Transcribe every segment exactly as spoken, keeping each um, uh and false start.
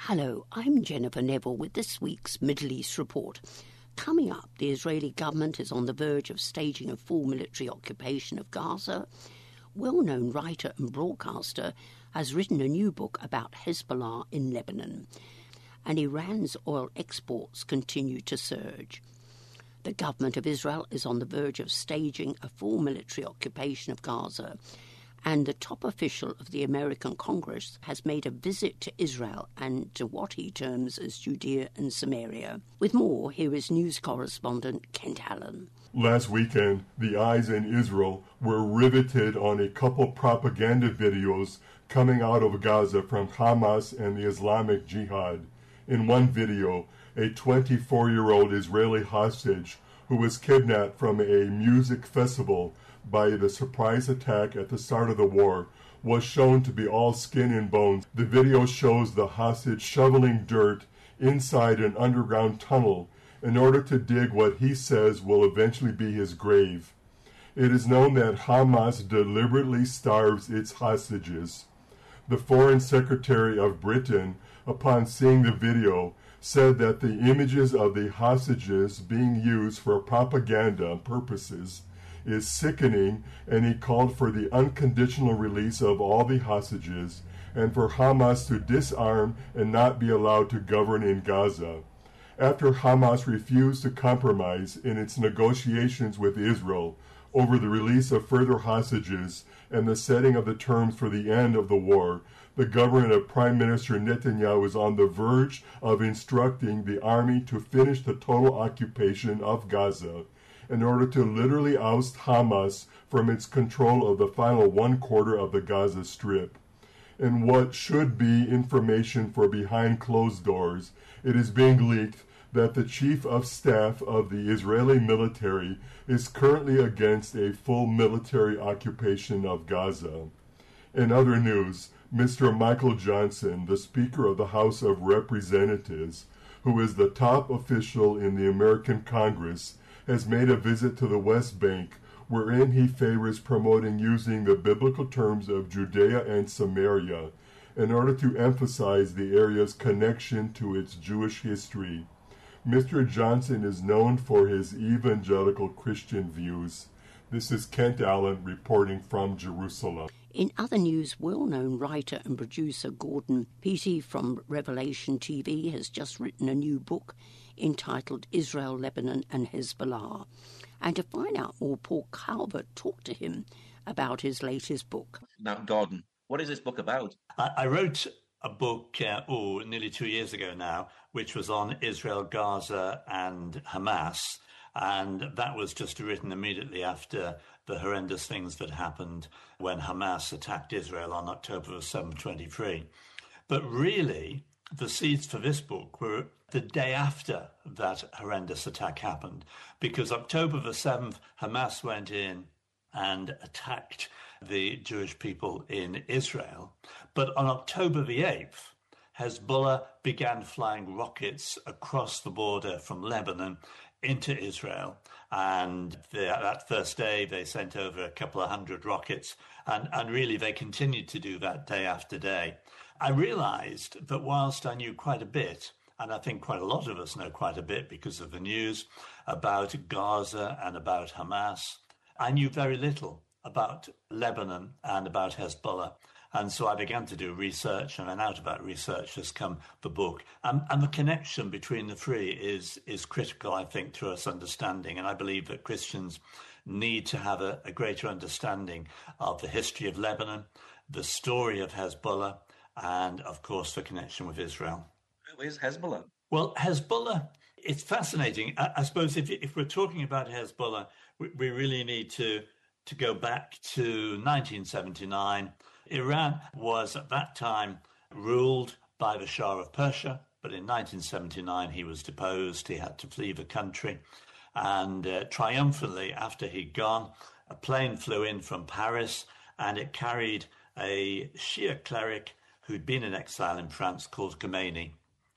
Hello, I'm Jennifer Neville with this week's Middle East Report. Coming up, the Israeli government is on the verge of staging a full military occupation of Gaza. Well-known writer and broadcaster has written a new book about Hezbollah in Lebanon. And Iran's oil exports continue to surge. The government of Israel is on the verge of staging a full military occupation of Gaza. And the top official of the American Congress has made a visit to Israel and to what he terms as Judea and Samaria. With more, here is news correspondent Kent Allen. Last weekend, the eyes in Israel were riveted on a couple propaganda videos coming out of Gaza from Hamas and the Islamic Jihad. In one video, a twenty-four-year-old Israeli hostage who was kidnapped from a music festival by the surprise attack at the start of the war was shown to be all skin and bones. The video shows the hostage shoveling dirt inside an underground tunnel in order to dig what he says will eventually be his grave. It is known that Hamas deliberately starves its hostages. The Foreign Secretary of Britain, upon seeing the video, said that the images of the hostages being used for propaganda purposes is sickening, and he called for the unconditional release of all the hostages and for Hamas to disarm and not be allowed to govern in Gaza. After Hamas refused to compromise in its negotiations with Israel over the release of further hostages and the setting of the terms for the end of the war, the government of Prime Minister Netanyahu is on the verge of instructing the army to finish the total occupation of Gaza in order to literally oust Hamas from its control of the final one quarter of the Gaza Strip. In what should be information for behind closed doors, it is being leaked that the chief of staff of the Israeli military is currently against a full military occupation of Gaza. In other news, Mister Michael Johnson, the Speaker of the House of Representatives, who is the top official in the American Congress, has made a visit to the West Bank, wherein he favors promoting using the biblical terms of Judea and Samaria in order to emphasize the area's connection to its Jewish history. Mister Johnson is known for his evangelical Christian views. This is Kent Allen reporting from Jerusalem. In other news, well-known writer and producer Gordon Peattie from Revelation T V has just written a new book entitled Israel, Lebanon and Hezbollah. And to find out more, Paul Calvert talked to him about his latest book. Now, Gordon, what is this book about? I, I wrote a book, uh, oh, nearly two years ago now, which was on Israel, Gaza and Hamas. And that was just written immediately after the horrendous things that happened when Hamas attacked Israel on October seventh, twenty-three. But really, the seeds for this book were the day after that horrendous attack happened, because October the seventh, Hamas went in and attacked the Jewish people in Israel. But on October the eighth, Hezbollah began flying rockets across the border from Lebanon into Israel. And the, that first day, they sent over a couple of hundred rockets. And, and really, they continued to do that day after day. I realized that whilst I knew quite a bit, and I think quite a lot of us know quite a bit because of the news about Gaza and about Hamas, I knew very little about Lebanon and about Hezbollah. And so I began to do research, and then out of that research has come the book. And, and the connection between the three is, is critical, I think, to us understanding. And I believe that Christians need to have a, a greater understanding of the history of Lebanon, the story of Hezbollah, and, of course, the connection with Israel. Who is Hezbollah? Well, Hezbollah, it's fascinating. I, I suppose if, if we're talking about Hezbollah, we, we really need to, to go back to nineteen seventy-nine. Iran was at that time ruled by the Shah of Persia, but in nineteen seventy-nine he was deposed. He had to flee the country. And uh, triumphantly, after he'd gone, a plane flew in from Paris, and it carried a Shia cleric who'd been in exile in France called Khomeini.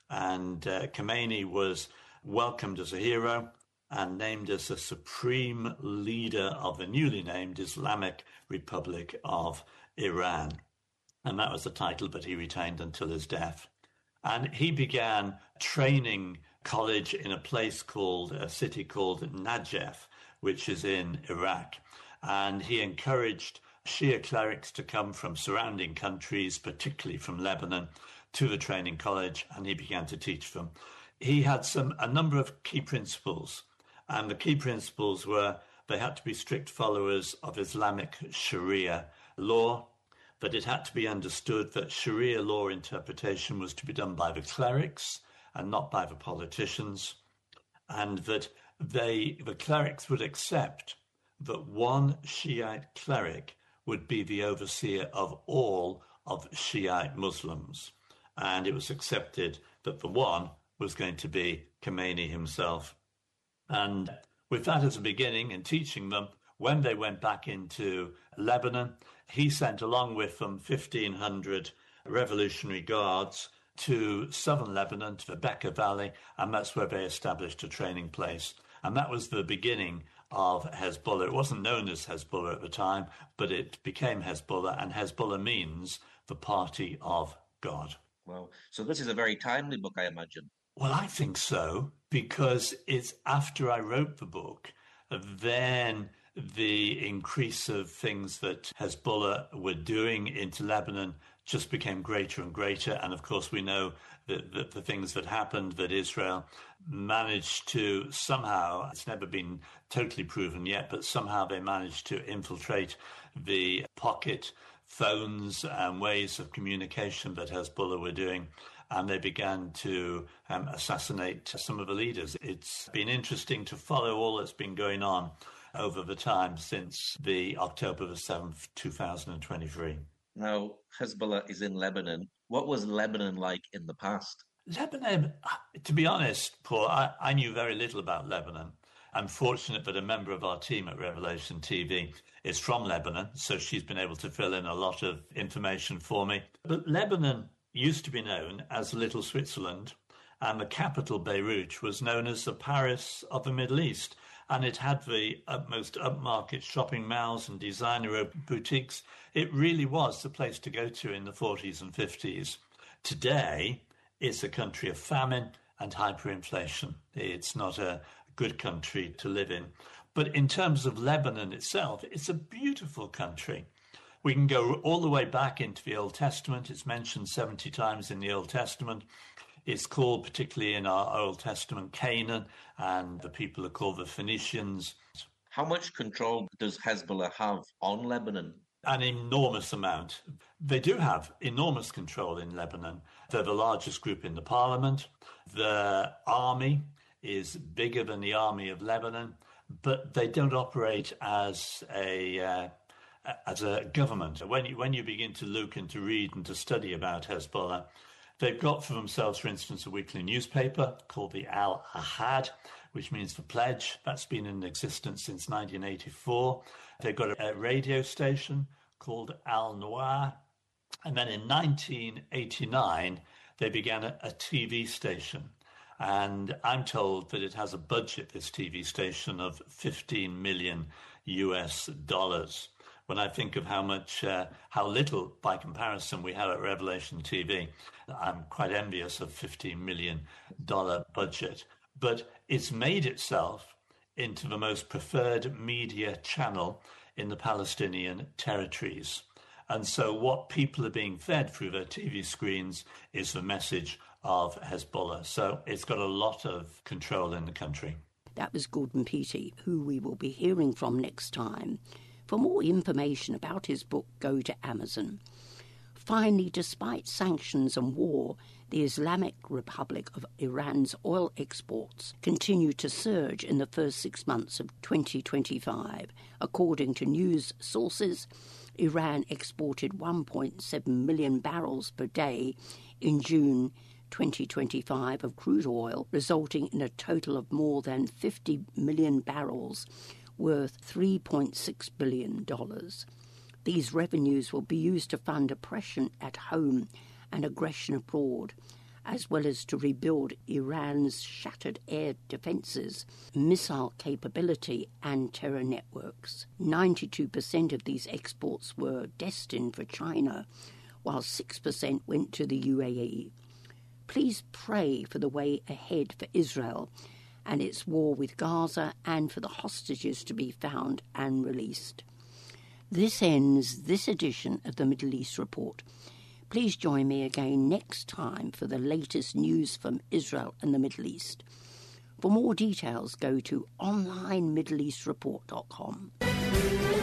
And uh, Khomeini was welcomed as a hero and named as the supreme leader of the newly named Islamic Republic of Iran. And that was the title that he retained until his death. And he began training college in a place called, a city called Najaf, which is in Iraq. And he encouraged Shia clerics to come from surrounding countries, particularly from Lebanon, to the training college, and he began to teach them. He had some a number of key principles, and the key principles were they had to be strict followers of Islamic Sharia law, that it had to be understood that Sharia law interpretation was to be done by the clerics and not by the politicians, and that they the clerics would accept that one Shiite cleric would be the overseer of all of Shiite Muslims. And it was accepted that the one was going to be Khomeini himself. And with that as a beginning and teaching them, when they went back into Lebanon, he sent along with them fifteen hundred Revolutionary Guards to southern Lebanon, to the Bekaa Valley, and that's where they established a training place. And that was the beginning of Hezbollah. It wasn't known as Hezbollah at the time, but it became Hezbollah, and Hezbollah means the party of God. Wow. So this is a very timely book, I imagine. Well, I think so, because it's after I wrote the book, then the increase of things that Hezbollah were doing into Lebanon just became greater and greater. And of course, we know that, that the things that happened, that Israel managed to somehow, it's never been totally proven yet, but somehow they managed to infiltrate the pocket phones and ways of communication that Hezbollah were doing, and they began to um, assassinate some of the leaders. It's been interesting to follow all that's been going on over the time since the October the seventh, two thousand twenty-three. Now, Hezbollah is in Lebanon. What was Lebanon like in the past? Lebanon, to be honest, Paul, I, I knew very little about Lebanon. I'm fortunate that a member of our team at Revelation T V is from Lebanon, so she's been able to fill in a lot of information for me. But Lebanon used to be known as Little Switzerland, and the capital, Beirut, was known as the Paris of the Middle East, and it had the most upmarket shopping malls and designer boutiques. It really was the place to go to in the forties and fifties. Today, it's a country of famine and hyperinflation. It's not a good country to live in. But in terms of Lebanon itself, it's a beautiful country. We can go all the way back into the Old Testament. It's mentioned seventy times in the Old Testament. It's called, particularly in our Old Testament, Canaan, and the people are called the Phoenicians. How much control does Hezbollah have on Lebanon? An enormous amount. They do have enormous control in Lebanon. They're the largest group in the parliament. The army is bigger than the army of Lebanon, but they don't operate as a uh, as a government. When you, when you begin to look and to read and to study about Hezbollah, they've got for themselves, for instance, a weekly newspaper called the Al-Ahad, which means the pledge. That's been in existence since nineteen eighty-four. They've got a radio station called Al-Noir. And then in nineteen eighty-nine, they began a, a T V station. And I'm told that it has a budget, this T V station, of fifteen million U S dollars. When I think of how much, uh, how little by comparison we have at Revelation T V, I'm quite envious of fifteen million dollars budget. But it's made itself into the most preferred media channel in the Palestinian territories. And so what people are being fed through their T V screens is the message of Hezbollah. So it's got a lot of control in the country. That was Gordon Peattie, who we will be hearing from next time. For more information about his book, go to Amazon. Finally, despite sanctions and war, the Islamic Republic of Iran's oil exports continue to surge in the first six months of twenty twenty-five. According to news sources, Iran exported one point seven million barrels per day in June twenty twenty-five of crude oil, resulting in a total of more than fifty million barrels, worth three point six billion dollars. These revenues will be used to fund oppression at home and aggression abroad, as well as to rebuild Iran's shattered air defences, missile capability and terror networks. ninety-two percent of these exports were destined for China, while six percent went to the U A E. Please pray for the way ahead for Israel and its war with Gaza, and for the hostages to be found and released. This ends this edition of the Middle East Report. Please join me again next time for the latest news from Israel and the Middle East. For more details, go to online middle east report dot com.